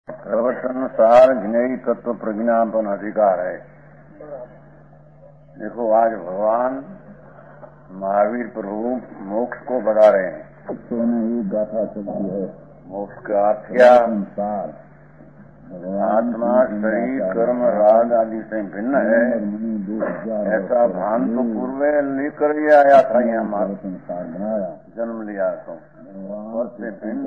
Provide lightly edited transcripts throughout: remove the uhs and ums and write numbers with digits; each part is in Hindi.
प्रवचन सार ज्ञेय तत्व प्रज्ञापन अधिकार है। देखो आज भगवान महावीर प्रभु मोक्ष को बता रहे हैं। तो ये गाथा चलती है मोक्ष का अर्थ क्या? संसार आत्मा शरीर कर्म राग आदि से भिन्न है, ऐसा भान तो पूर्व लेकर ही आया था। यहाँ हमारा संसार बनाया, जन्म लिया तो से भिन्न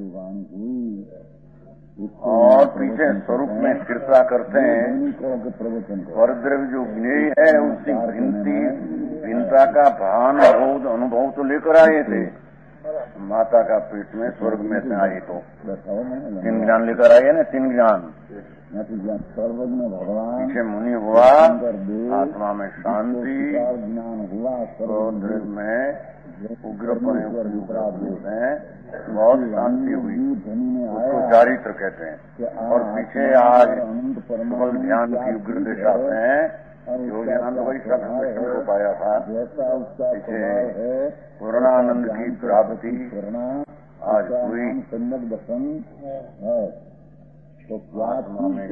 हुई और पीछे स्वरूप में कृपा करते हैं। परद्रव्य जो ज्ञेय है उसकी भिन्नता का भान बोध अनुभव तो लेकर आए थे। माता का पेट में स्वर्ग में से आए तो 3 ज्ञान लेकर आए ना, 3 ज्ञान। सर्वज्ञ भगवान पीछे मुनि हुआ, आत्मा में शांति, क्रोध में उग्रपन में बहुत शांति हुई, उसको चारित्र कहते हैं। और पीछे आज केवल ध्यान की उग्र दिशा में योगानंद वही सत्संग को पाया था। पीछे पूर्णानंद की प्राप्ति आज हुई। तो आत्मा में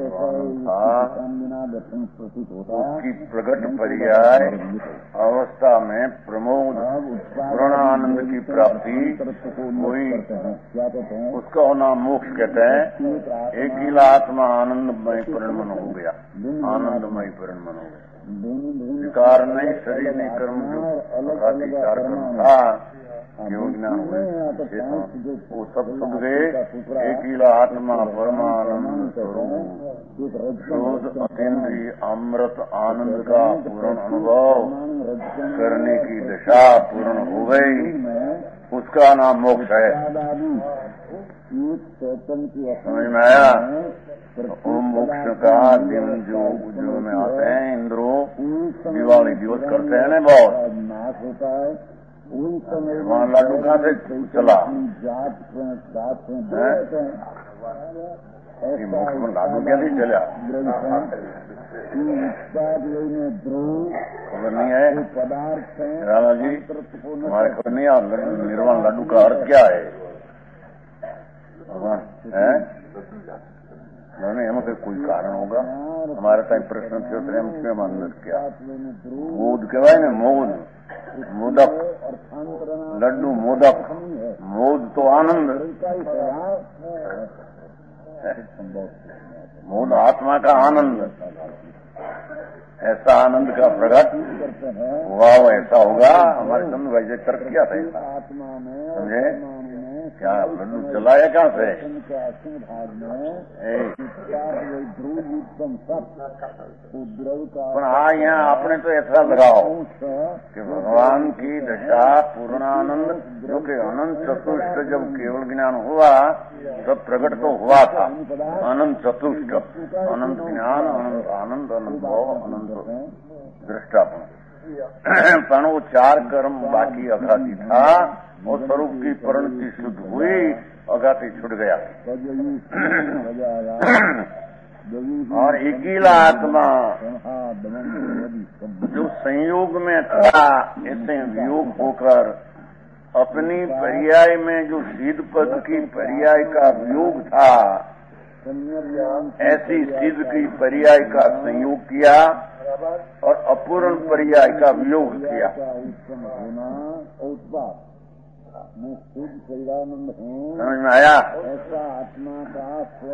उसकी प्रगट पर्याय अवस्था में प्रमोद पूर्णानंद की प्राप्ति हुई। उसका नाम मोक्ष कहते हैं। एक ही आत्मा आनंदमय परिणमन हो गया, आनंदमय परिणमन हो गया। विकार नहीं, शरीर नहीं, कर्म जो विकार कर्म था ज्ञान हुए वो सब सुध गए। एक ही आत्मा परमानंद स्वरूप शुद्ध अतीन्द्रिय अमृत आनंद का पूर्ण अनुभव करने की दशा पूर्ण हो गई, उसका नाम मोक्ष है। समझ में आया? ओम मोक्ष का दिन जो उद्योग में आते हैं, इंद्रो दिवाली दिवस करते हैं ना बहुत। वहाँ लाडू कहाँ से चला? मोक्ष में लाडू क्या नहीं चला? खबर नहीं है राणा जी, हमारे खबर नहीं है। निर्वाण लाडू का अर्थ क्या है? नहीं, हमें कोई कारण होगा। हमारे टाइम प्रश्न थे उसमें मन क्या मोद कहवाय ना, मोद मोदक, लड्डू मोदक, मोद तो आनंद, मोद आत्मा का आनंद। ऐसा आनंद का प्रकट हुआ हो ऐसा होगा। हमारे समझ वैसे तर्क किया था ऐसा, समझे? क्या लड्डू चलाया कहाँ से? पर हाँ, यहाँ आपने तो ऐसा लगाओ कि भगवान की दशा पूर्णानंद जो कि अनंत चतुष्ट जब केवल ज्ञान हुआ तब प्रकट तो हुआ था। अनंत चतुष्ट, अनंत ज्ञान, अनंत आनंद, अनंत भाव, अनंत दृष्टापन। पर वो 4 कर्म बाकी अघाती था और स्वरूप की परिणति शुद्ध हुई, अघाती छूट गया। और अकेला आत्मा जो संयोग में था, इससे वियोग होकर अपनी पर्याय में जो सिद्ध पद की पर्याय का वियोग था, ऐसी सिद्ध की पर्याय का संयोग किया और अपूर्ण पर्याय का वियोग किया। समझ में आया? ऐसा आत्मा का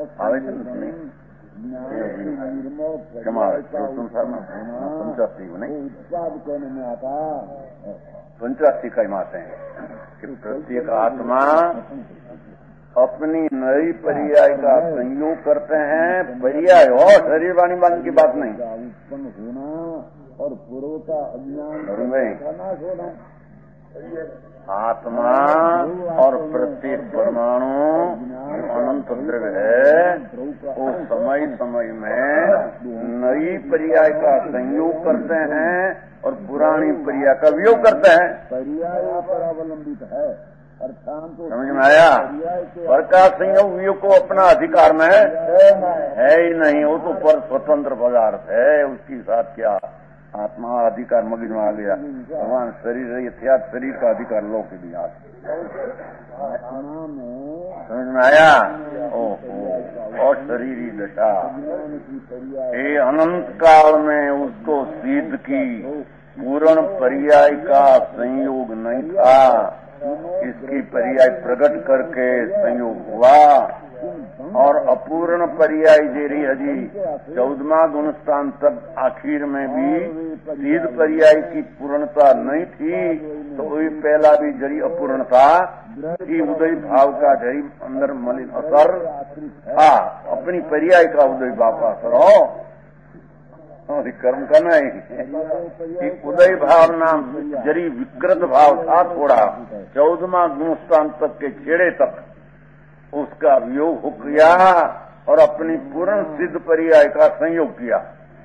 उत्पाद कहने में आता। 85 का माते हैं कि प्रत्येक आत्मा अपनी नई पर्याय का संयोग करते हैं। पर्याय हो, शरीर वाणी बानी की बात नहीं। उत्पन्न होना और पूर्व का अज्ञान होना। आत्मा और प्रत्येक परमाणु अनंत द्रव्य है, वो समय समय में नई पर्याय का संयोग करते हैं और पुरानी पर्याय का वियोग करते हैं। पर्याय पर अवलंबित है, अर्थात समझ में आया? पर का संयोग वियोग को अपना अधिकार में है ही नहीं। वो तो पर स्वतंत्र पदार्थ है, उसके साथ क्या आत्मा अधिकार मगिन में आ गया। भगवान शरीर यथार्थ शरीर का अधिकार लो के भी समझ में आया? अशरीरी दशा, ये अनंत काल में उसको सिद्ध की पूर्ण पर्याय का संयोग नहीं था, इसकी पर्याय प्रकट करके संयोग हुआ। और अपूर्ण पर्याय जेरी हजी 14वां गुणस्थान तक आखिर में भी सिद्ध पर्याय की पूर्णता नहीं थी, तो वही पहला भी जरी अपूर्णता की उदय भाव का जरी अंदर मलिन असर था, अपनी पर्याय का उदय भाव का असर हो कर्म का नहीं। उदय भाव नाम जरी विकृत भाव था थोड़ा, 14वां गुणस्थान तक के छेड़े तक उसका वियोग हो किया और अपनी पूर्ण सिद्ध पर्याय का संयोग किया।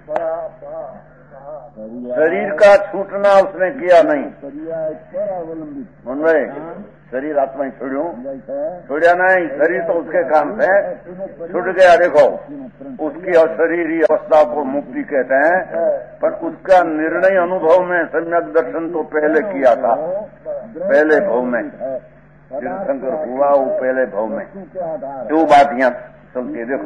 शरीर का छूटना उसने किया नहीं। शरीर आत्मा ही छोड़िया नहीं, शरीर तो उसके काम से छूट गया। देखो उसकी और शरीरी अवस्था को मुक्ति कहते हैं, पर उसका निर्णय अनुभव में सम्यक दर्शन तो पहले किया था, पहले भाव में तीर्थंकर हुआ वो पहले भाव में। दो बात यहाँ चलती देखो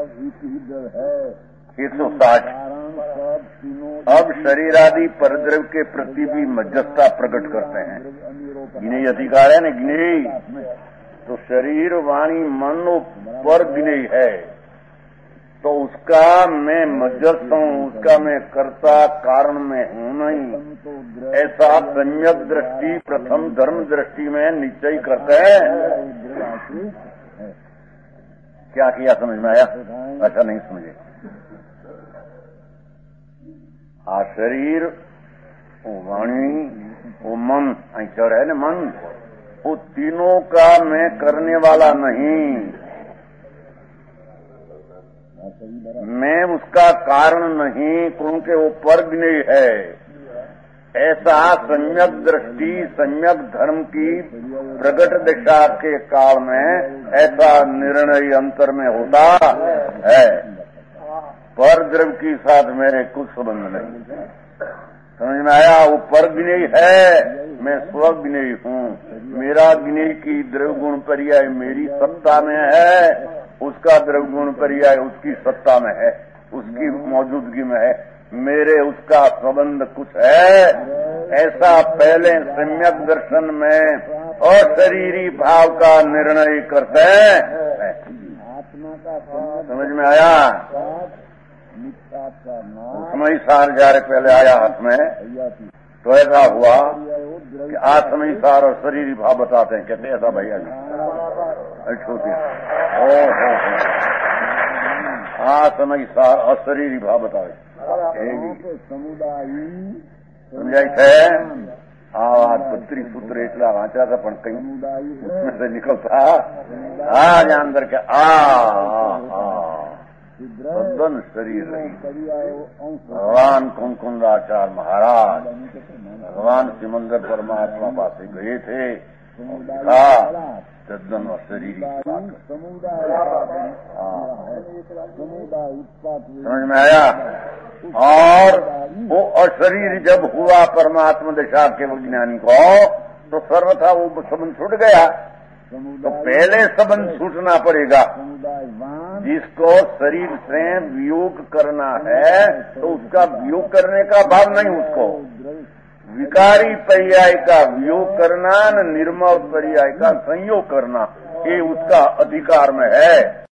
160। अब शरीर आदि परद्रव्य के प्रति भी मध्यस्थता प्रकट करते हैं। गिने अधिकार है न, गिने तो शरीर वाणी मन पर गिने है, तो उसका मैं मध्यस्थ हूँ, उसका मैं कर्ता कारण में हूँ नहीं, ऐसा सम्यक दृष्टि प्रथम धर्म दृष्टि में निश्चय करते हैं। क्या किया समझ में आया? अच्छा नहीं समझे। शरीर वो वाणी वो मन चढ़ है न, मन वो तीनों का मैं करने वाला नहीं, मैं उसका कारण नहीं, क्योंकि वो परग्नेय है। ऐसा सम्यक दृष्टि सम्यक धर्म की प्रकट दिशा के काल में ऐसा निर्णय अंतर में होता है। पर द्रव्य के साथ मेरे कुछ संबंध नहीं। समझ में आया? वो परग्नेय है, मैं स्वग्नेय हूँ। मेरा ज्ञेय की द्रव्य गुण पर्याय मेरी सत्ता में है, उसका द्रव्य गुण पर्याय उसकी सत्ता में है, उसकी मौजूदगी में है। मेरे उसका संबंध कुछ है, ऐसा पहले सम्यक दर्शन में और शरीरी भाव का निर्णय करते हैं। समझ में आया? समय सार जा रहे पहले आया हाथ में, तो ऐसा हुआ कि आत्मी सार और शरीरी भाव बताते हैं। कहते ऐसा भैया जी छोटी आत्मी सार और शरीरी भाव बतावे समझाई थे। आज पुत्री सूत्र इतना वांचा था, पण कहीं उसमें से निकलता आज अंदर के सदन शरीर रही। भगवान कुंकुंदाचार्य महाराज भगवान सिमंदर परमात्मा पास गए थे, सदन और शरीर समझ में आया? और वो अशरीर जब हुआ परमात्मा दिशा के विज्ञानी को, तो सर्वथा वो संबंध छूट गया। तो पहले संबंध छूटना पड़ेगा। जिसको शरीर से वियोग करना है, तो उसका वियोग करने का भाव नहीं, उसको विकारी पर्याय का वियोग करना, निर्मल पर्याय का संयोग करना, ये उसका अधिकार में है।